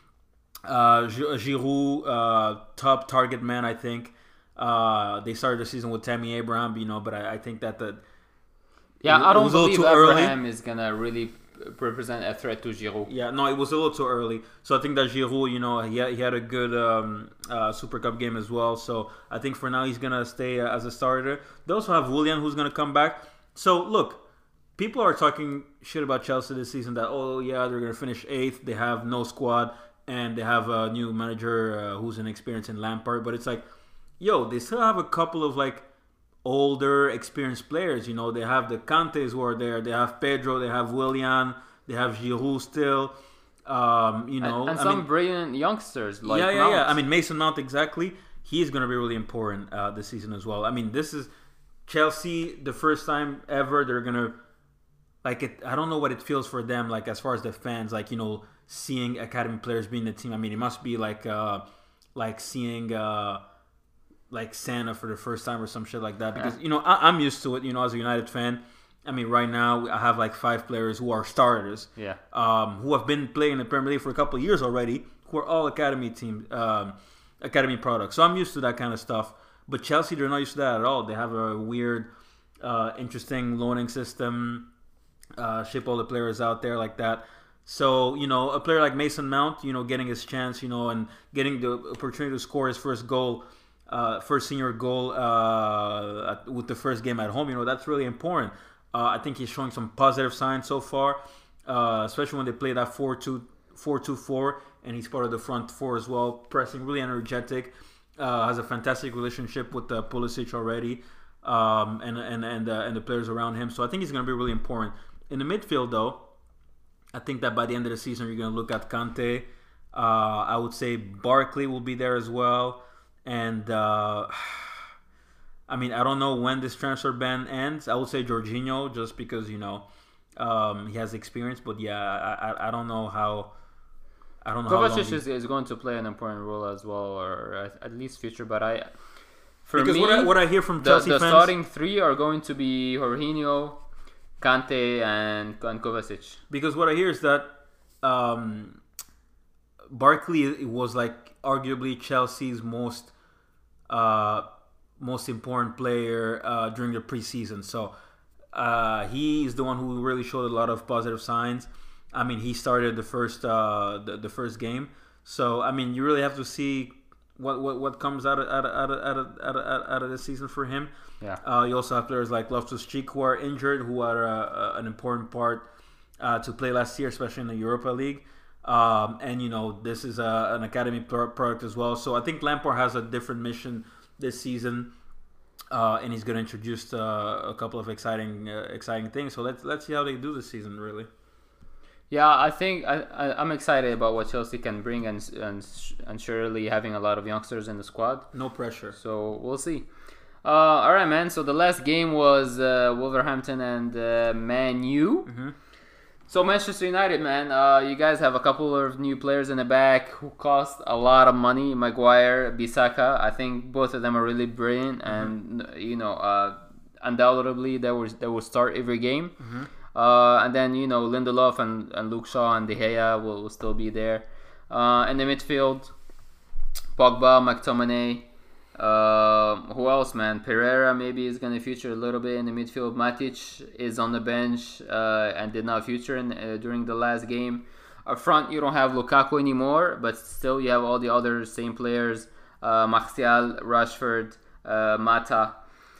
Uh, Giroud, uh, top target man, I think. Uh, they started the season with Tammy Abraham, you know, but I, I think that the Yeah, it, I it don't was a little believe too early. Abraham is gonna really represent a threat to Giroud. Yeah, no, it was a little too early. So I think that Giroud, you know, he had, he had a good um, uh, Super Cup game as well. So I think for now he's gonna stay uh, as a starter. They also have Willian who's gonna come back. So look, people are talking shit about Chelsea this season. That oh yeah, they're gonna finish eighth. They have no squad and they have a new manager uh, who's inexperienced in Lampard. But it's like, yo, they still have a couple of like older, experienced players. You know, they have the Kantes who are there. They have Pedro. They have Willian. They have Giroud still. Um, you know, and, and I some mean, brilliant youngsters like yeah, yeah, Mount. yeah. I mean, Mason Mount exactly. He's going to be really important uh, this season as well. I mean, this is Chelsea, the first time ever they're going to like it. I don't know what it feels for them, like as far as the fans, like you know, seeing academy players being the team. I mean, it must be like uh, like seeing. Uh, like Santa for the first time or some shit like that, because you know I, I'm used to it. You know, as a United fan, I mean, right now I have like five players who are starters, Yeah. um, who have been playing in the Premier League for a couple of years already, who are all academy team, um, academy products. So I'm used to that kind of stuff. But Chelsea, they're not used to that at all. They have a weird, uh, interesting loaning system, uh, ship all the players out there like that. So, you know, a player like Mason Mount, you know, getting his chance, you know, and getting the opportunity to score his first goal. Uh, first senior goal uh, at, with the first game at home, you know, that's really important. Uh, I think he's showing some positive signs so far, uh, especially when they play that four two four, and he's part of the front four as well, pressing, really energetic, uh, has a fantastic relationship with uh, Pulisic already, um, and and and, uh, and the players around him. So I think he's going to be really important. In the midfield, though, I think that by the end of the season, you're going to look at Kante. Uh, I would say Barkley will be there as well. And, uh, I mean, I don't know when this transfer ban ends. I would say Jorginho, just because, you know, um, he has experience. But, yeah, I, I, I don't know how... I don't know Kovacic how long is, is going to play an important role as well, or at, at least future. But I... For because me, what I, what I hear from the, Chelsea the fans... starting three are going to be Jorginho, Kante, and, and Kovacic. Because what I hear is that um, Barkley was, like, arguably Chelsea's most... Uh, most important player uh, during the preseason. So uh, he is the one who really showed a lot of positive signs. I mean, he started the first uh, the, the first game. So I mean, you really have to see what what, what comes out of out of, out of, out of, out of, out of this season for him. Yeah. Uh, you also have players like Loftus-Cheek who are injured, who are uh, an important part uh, to play last year, especially in the Europa League. Um, and you know, this is a, an academy product as well. So I think Lampard has a different mission this season. Uh, and he's going to introduce uh, a couple of exciting uh, exciting things. So let's let's see how they do this season, really. Yeah, I think I, I I'm excited about what Chelsea can bring, and and and surely having a lot of youngsters in the squad. No pressure. So we'll see. Uh, all right, man. So the last game was uh, Wolverhampton and uh, Man U. Mm-hmm. So Manchester United, man, uh, you guys have a couple of new players in the back who cost a lot of money. Maguire, Bissaka. I think both of them are really brilliant, mm-hmm. and you know, uh, undoubtedly they will they will start every game. Mm-hmm. Uh, and then you know Lindelof and, and Luke Shaw and De Gea will, will still be there. Uh, in the midfield, Pogba, McTominay. Uh, who else, man? Pereira maybe is going to feature a little bit in the midfield. Matic is on the bench uh, and did not feature in, uh, during the last game. Up front, you don't have Lukaku anymore, but still you have all the other same players. Uh, Martial, Rashford, uh, Mata.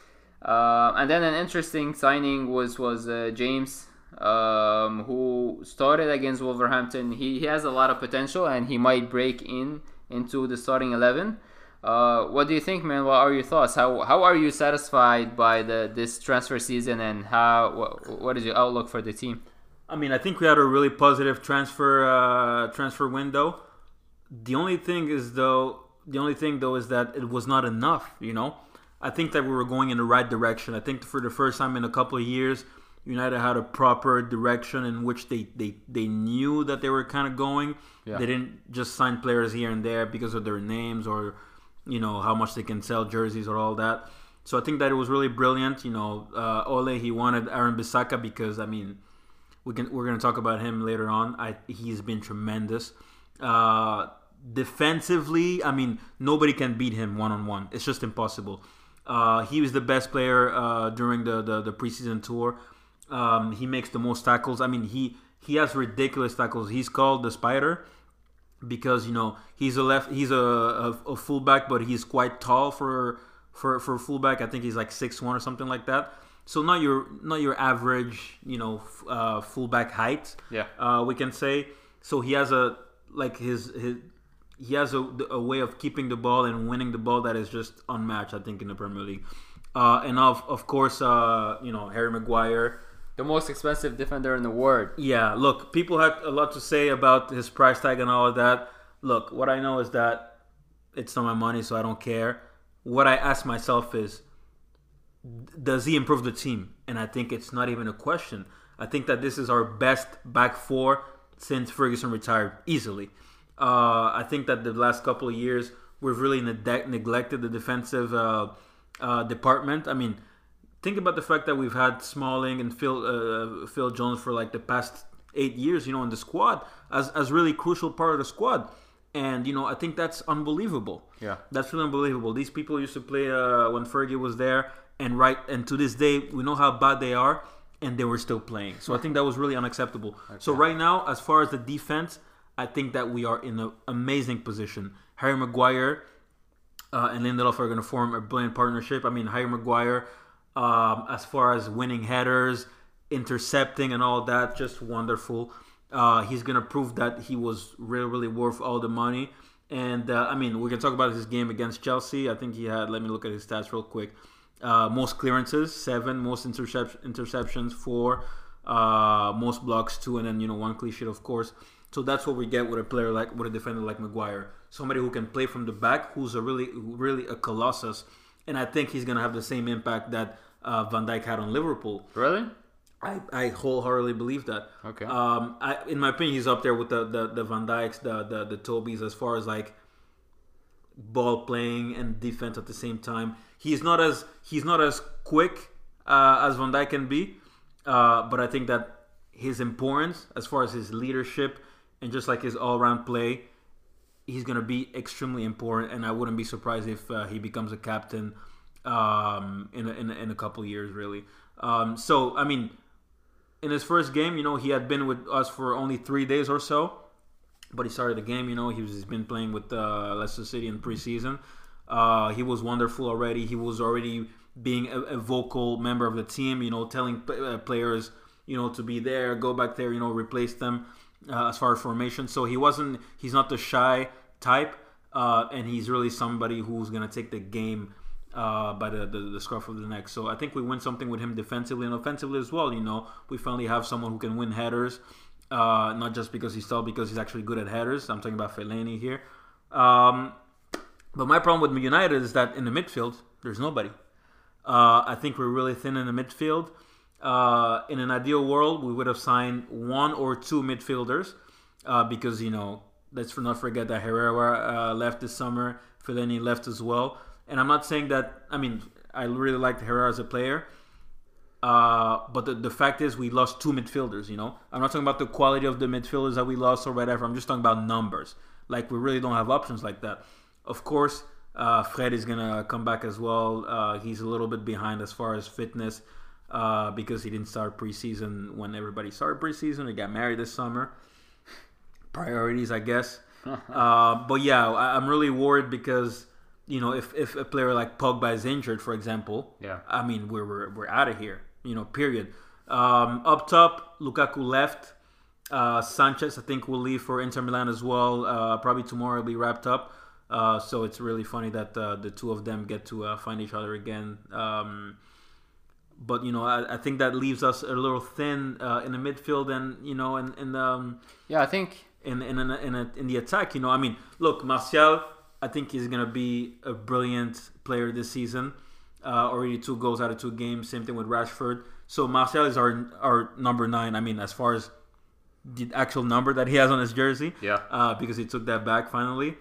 Uh, and then an interesting signing was, was uh, James, um, who started against Wolverhampton. He, he has a lot of potential and he might break in into the starting eleven. Uh, what do you think, man? What are your thoughts? How how are you satisfied by the this transfer season, and how what, what is your outlook for the team? I mean, I think we had a really positive transfer uh, transfer window. The only thing is though, the only thing though is that it was not enough. You know, I think that we were going in the right direction. I think for the first time in a couple of years, United had a proper direction in which they they, they knew that they were kind of going. Yeah. They didn't just sign players here and there because of their names or, you know, how much they can sell jerseys or all that. So I think that it was really brilliant. You know, uh, Ole, he wanted Aaron Bissaka because, I mean, we can we're going to talk about him later on. I he's been tremendous. Uh, defensively, I mean, nobody can beat him one on one. It's just impossible. Uh, he was the best player uh, during the, the the preseason tour. Um, he makes the most tackles. I mean, he he has ridiculous tackles. He's called the Spider because, you know, he's a left he's a, a, a fullback, but he's quite tall for for for fullback. I think he's like six one or something like that. So not your not your average, you know, uh, fullback height. Yeah. Uh, we can say. So he has a like his his he has a, a way of keeping the ball and winning the ball that is just unmatched, I think, in the Premier League. Uh, and of of course, uh, you know, Harry Maguire, the most expensive defender in the world. Yeah, look, people had a lot to say about his price tag and all of that. Look, what I know is that it's not my money, so I don't care. What I ask myself is, does he improve the team? And I think it's not even a question. I think that this is our best back four since Ferguson retired, easily. Uh, I think that the last couple of years, we've really ne- neglected the defensive uh, uh, department. I mean, think about the fact that we've had Smalling and Phil uh, Phil Jones for like the past eight years, you know, in the squad as as really crucial part of the squad. And, you know, I think that's unbelievable. Yeah. That's really unbelievable. These people used to play uh, when Fergie was there. And right, and to this day, we know how bad they are, and they were still playing. So I think that was really unacceptable. Okay. So right now, as far as the defense, I think that we are in an amazing position. Harry Maguire uh, and Lindelof are going to form a brilliant partnership. I mean, Harry Maguire, um, as far as winning headers, intercepting and all that, just wonderful. Uh, he's going to prove that he was really, really worth all the money. And, uh, I mean, we can talk about his game against Chelsea. I think he had, let me look at his stats real quick. Uh, most clearances, seven. Most intercep- interceptions, four. Uh, most blocks, two. And then, you know, one clean sheet, of course. So that's what we get with a player like, with a defender like Maguire. Somebody who can play from the back, who's a really, really a colossus. And I think he's going to have the same impact that uh, Van Dijk had on Liverpool. Really? I, I wholeheartedly believe that. Okay. Um, I, in my opinion, he's up there with the, the, the Van Dijks, the, the the Tobys, as far as like ball playing and defense at the same time. He's not as he's not as quick uh, as Van Dijk can be, uh, but I think that his importance, as far as his leadership and just like his all-round play, he's gonna be extremely important. And I wouldn't be surprised if uh, he becomes a captain um, in a, in a, in a couple of years, really. Um, so I mean. In his first game, you know, he had been with us for only three days or so, but he started the game. You know, he was, he's been playing with uh, Leicester City in preseason. Uh, he was wonderful already. He was already being a, a vocal member of the team. You know, telling uh, players, you know, to be there, go back there, you know, replace them uh, as far as formation. So he wasn't. He's not the shy type, uh, and he's really somebody who's gonna take the game uh, by the, the the scruff of the neck. So I think we win something with him defensively and offensively as well. You know, we finally have someone who can win headers, uh, not just because he's tall, because he's actually good at headers. I'm talking about Fellaini here. Um, but my problem with United is that in the midfield, there's nobody. Uh, I think we're really thin in the midfield. Uh, in an ideal world, we would have signed one or two midfielders uh, because, you know, let's not forget that Herrera uh, left this summer. Fellaini left as well. And I'm not saying that, I mean, I really liked Herrera as a player. Uh, but the, the fact is we lost two midfielders, you know. I'm not talking about the quality of the midfielders that we lost or whatever. I'm just talking about numbers. Like, we really don't have options like that. Of course, uh, Fred is going to come back as well. Uh, he's a little bit behind as far as fitness uh, because he didn't start preseason when everybody started preseason. He got married this summer. Priorities, I guess. uh, but yeah, I, I'm really worried because, you know, if, if a player like Pogba is injured, for example, yeah, I mean, we're we're, we're out of here, you know, period. Um, up top, Lukaku left. Uh, Sanchez, I think, will leave for Inter Milan as well. Uh, probably tomorrow it'll be wrapped up. Uh, so it's really funny that uh, the two of them get to uh, find each other again. Um, but, you know, I, I think that leaves us a little thin uh, in the midfield and, you know, in, in um, yeah, I think in in in, in, a, in the attack. You know, I mean, look, Martial, I think he's going to be a brilliant player this season. Uh, already two goals out of two games. Same thing with Rashford. So Martial is our our number nine. I mean, as far as the actual number that he has on his jersey. Yeah. Uh, because he took that back finally.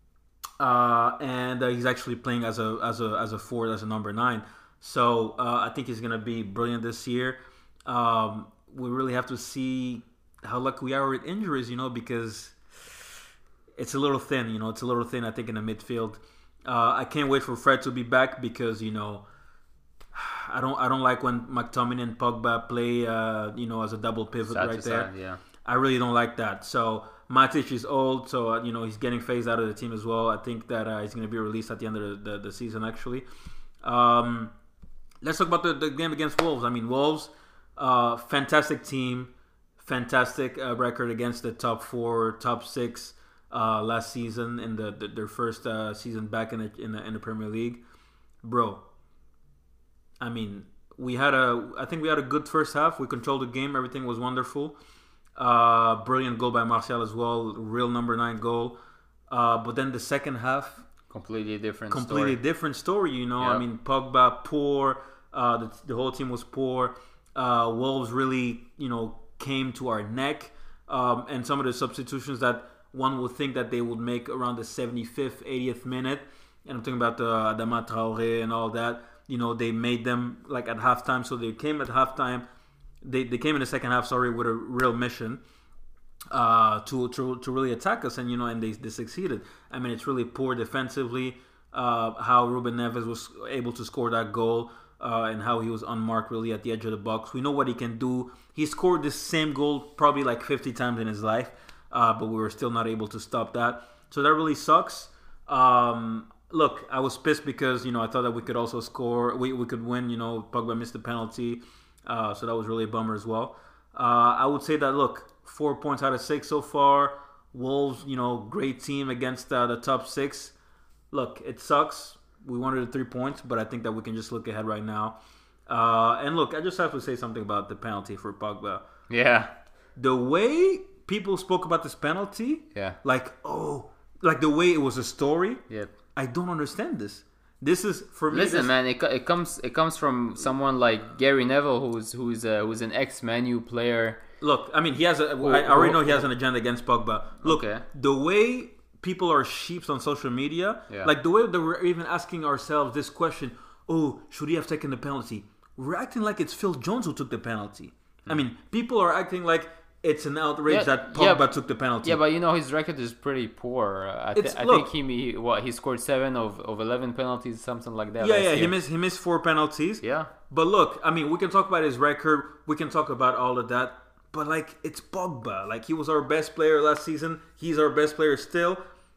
Uh, and uh, he's actually playing as a as a as a forward, as a number nine. So uh, I think he's gonna be brilliant this year. Um, we really have to see how lucky we are with injuries, you know, because it's a little thin. You know, it's a little thin. I think in the midfield. Uh, I can't wait for Fred to be back because, you know, I don't I don't like when McTominay and Pogba play uh, you know, as a double pivot side right to there. side, yeah. I really don't like that. So Matic is old, so uh, you know, he's getting phased out of the team as well. I think that uh, he's going to be released at the end of the, the, the season, actually. Um, let's talk about the, the game against Wolves. I mean, Wolves, uh, fantastic team, fantastic uh, record against the top four, top six uh, last season in the, the their first uh, season back in the, in the in the Premier League, bro. I mean, we had a I think we had a good first half. We controlled the game. Everything was wonderful. Uh, brilliant goal by Martial as well. Real number nine goal. Uh, but then the second half, completely different. Completely story. different story. You know, Yep. I mean, Pogba poor. Uh, the, the whole team was poor. Uh, Wolves really, you know, came to our neck. Um, and some of the substitutions that one would think that they would make around the seventy-fifth, eightieth minute, and I'm talking about the Adama Traoré and all that. You know, they made them like at halftime. So they came at halftime. They they came in the second half, sorry, with a real mission uh, to, to to really attack us, and you know, and they they succeeded. I mean, it's really poor defensively. Uh, how Ruben Neves was able to score that goal, uh, and how he was unmarked really at the edge of the box. We know what he can do. He scored the same goal probably like fifty times in his life, uh, but we were still not able to stop that. So that really sucks. Um, look, I was pissed because, you know, I thought that we could also score. We we could win. You know, Pogba missed the penalty. Uh, so that was really a bummer as well. Uh, I would say that, look, four points out of six so far. Wolves, you know, great team against uh, the top six. Look, it sucks. We wanted the three points, but I think that we can just look ahead right now. Uh, and look, I just have to say something about the penalty for Pogba. Yeah. The way people spoke about this penalty, Yeah. like, oh, like the way it was a story, Yep. I don't understand this. This is for me. Listen, this, man, it, co- it comes it comes from someone like Gary Neville, who's who's uh, who's an ex-Man U player. Look, I mean, he has a. I already know he has an agenda against Pogba. Look, Okay. the way people are sheeps on social media, Yeah. like the way that we're even asking ourselves this question: oh, should he have taken the penalty? We're acting like it's Phil Jones who took the penalty. I mean, people are acting like it's an outrage Yeah, that yeah, Pogba took the penalty. Yeah, but you know his record is pretty poor. Uh, I, th- It's- I look- think he, he what he scored seven of, of eleven penalties, something like that. yeah, last yeah, he year. missed he missed four penalties. Yeah. But look, I mean, we can talk about his record. We can talk about all of that. But, like, it's Pogba. Like, he was our best player last season. He's our best player still.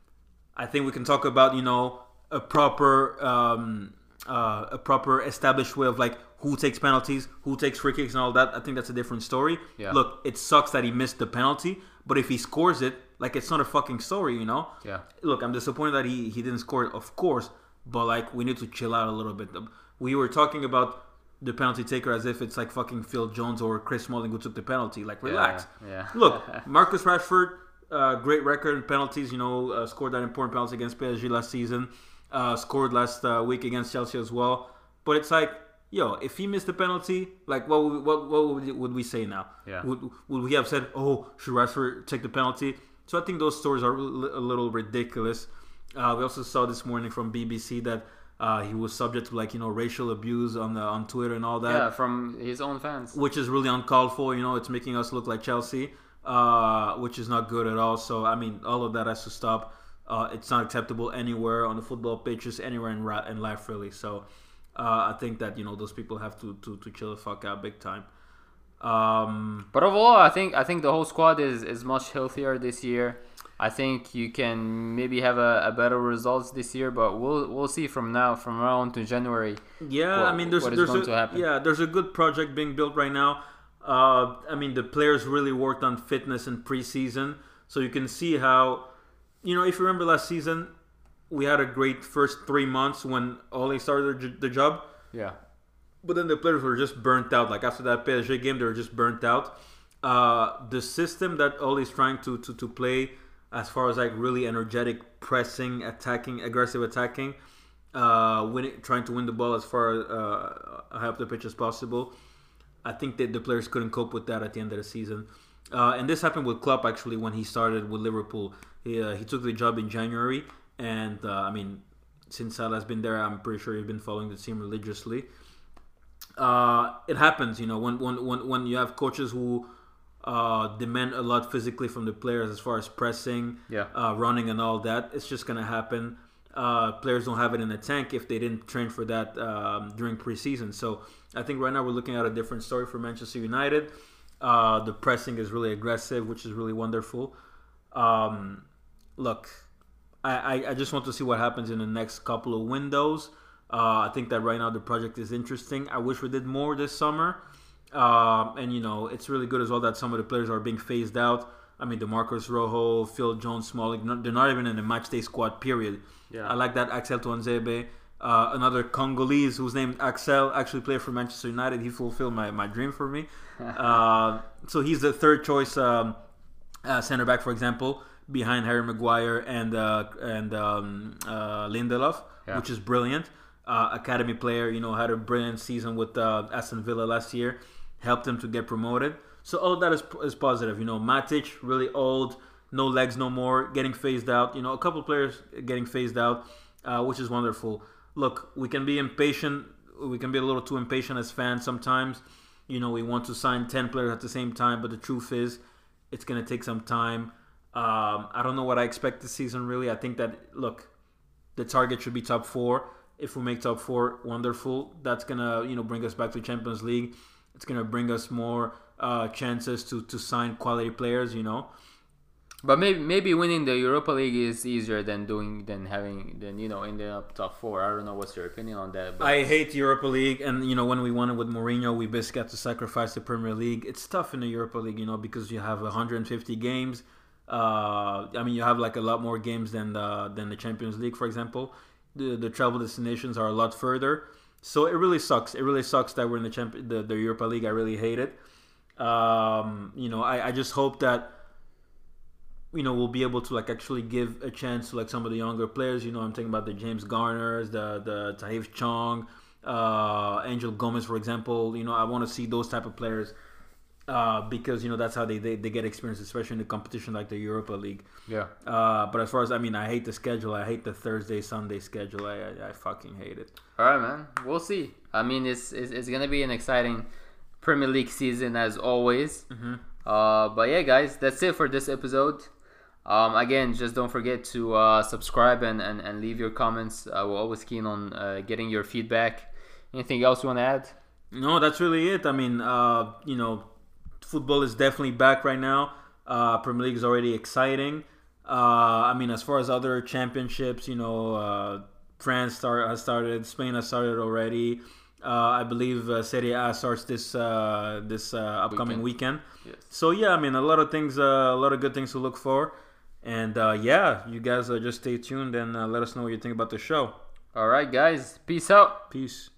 I think we can talk about, you know, a proper um, uh, a proper established way of, like, who takes penalties, who takes free kicks and all that. I think that's a different story. Yeah. Look, it sucks that he missed the penalty. But if he scores it, like, it's not a fucking story, you know? Yeah. Look, I'm disappointed that he, he didn't score it, of course. but like we need to chill out a little bit. We were talking about the penalty taker as if it's like fucking Phil Jones or Chris Smalling who took the penalty. Like, relax. Yeah. yeah. Look, Marcus Rashford, uh, great record in penalties. You know, uh, scored that important penalty against P S G last season. Uh, scored last uh, week against Chelsea as well. But it's like, yo, if he missed the penalty, like, what would, what, what would, we, would we say now? Yeah. Would, would we have said, oh, should Rashford take the penalty? So I think those stories are a little ridiculous. Uh, we also saw this morning from B B C that uh, he was subject to, like, you know, racial abuse on the, on Twitter and all that. Yeah, from his own fans. Which is really uncalled for. You know, it's making us look like Chelsea, uh, which is not good at all. So, I mean, all of that has to stop. Uh, it's not acceptable anywhere on the football pitches, anywhere in, ra- in life, really. So, uh, I think that, you know, those people have to, to, to chill the fuck out big time. Um, but overall, I think I think the whole squad is, is much healthier this year. I think you can maybe have a, a better results this year, but we'll we'll see from now from now on to January. Yeah, what, I mean, there's what is there's going a, to happen. yeah, there's a good project being built right now. Uh, I mean, the players really worked on fitness in preseason, so you can see how, you know, if you remember last season, we had a great first three months when Ole started the job. Yeah. But then the players were just burnt out. Like after that P S G game, they were just burnt out. Uh, the system that Ole is trying to, to, to play, as far as like really energetic pressing, attacking, aggressive attacking, uh, winning, trying to win the ball as far uh, high up the pitch as possible. I think that the players couldn't cope with that at the end of the season. Uh, and this happened with Klopp actually when he started with Liverpool. He uh, he took the job in January, and uh, I mean, since Salah's been there, I'm pretty sure he's been following the team religiously. Uh, it happens, you know, when when when, when you have coaches who uh, demand a lot physically from the players as far as pressing, yeah. uh, running, and all that. It's just gonna happen. Uh, players don't have it in the tank if they didn't train for that um, during preseason. So I think right now we're looking at a different story for Manchester United. Uh, the pressing is really aggressive, which is really wonderful. Um, look, I, I, I just want to see what happens in the next couple of windows. Uh, I think that right now the project is interesting. I wish we did more this summer. Um, and, you know, it's really good as well that some of the players are being phased out. I mean, DeMarcus Rojo, Phil Jones, Smalling, they're not even in the matchday squad, period. Yeah. I like that. Axel Tuanzebe, uh, another Congolese who's named Axel, actually played for Manchester United. He fulfilled my, my dream for me. uh, so he's the third choice um, uh, center back, for example, behind Harry Maguire and uh, and um, uh, Lindelof, yeah. which is brilliant. Uh, academy player, you know, had a brilliant season with uh, Aston Villa last year, helped them to get promoted. So all of that is, is positive. You know, Matic, really old, no legs no more, getting phased out. You know, a couple of players getting phased out, uh, which is wonderful. Look, we can be impatient. We can be a little too impatient as fans sometimes. You know, we want to sign ten players at the same time, but the truth is, it's going to take some time. Um, I don't know what I expect this season, really. I think that, look, the target should be top four. If we make top four, wonderful. That's going to, you know, bring us back to Champions League. It's going to bring us more uh, chances to, to sign quality players, you know. But maybe maybe winning the Europa League is easier than doing than having than you know in the top four. I don't know what's your opinion on that. But I hate Europa League, and you know when we won it with Mourinho, we basically had to sacrifice the Premier League. It's tough in the Europa League, you know, because you have one hundred fifty games. Uh, I mean, you have like a lot more games than the, than the Champions League, for example. The the travel destinations are a lot further, so it really sucks. It really sucks that we're in the champ- the, the Europa League. I really hate it. Um, you know, I, I just hope that, you know, we'll be able to like actually give a chance to like some of the younger players. You know, I'm thinking about the James Garners, the the Tahith Chong, uh, Angel Gomez, for example. You know, I want to see those type of players uh, because you know that's how they, they, they get experience, especially in a competition like the Europa League. yeah, Uh, but as far as I mean, I hate the schedule. I hate the Thursday Sunday schedule. I I, I fucking hate it. all right, man. We'll see. I mean, it's it's, it's gonna be an exciting Premier League season as always. Mm-hmm. Uh, but yeah, guys, that's it for this episode. Um, again, just don't forget to uh, subscribe and, and, and leave your comments. Uh, we're always keen on uh, getting your feedback. Anything else you want to add? No, that's really it. I mean, uh, you know, football is definitely back right now. Uh, Premier League is already exciting. Uh, I mean, as far as other championships, you know, uh, France start, has started, Spain has started already. Uh, I believe uh, Serie A starts this uh, this uh, upcoming weekend. weekend. Yes. So yeah, I mean, a lot of things, uh, a lot of good things to look for. And uh, yeah, you guys uh, just stay tuned and uh, let us know what you think about the show. All right, guys. Peace out. Peace.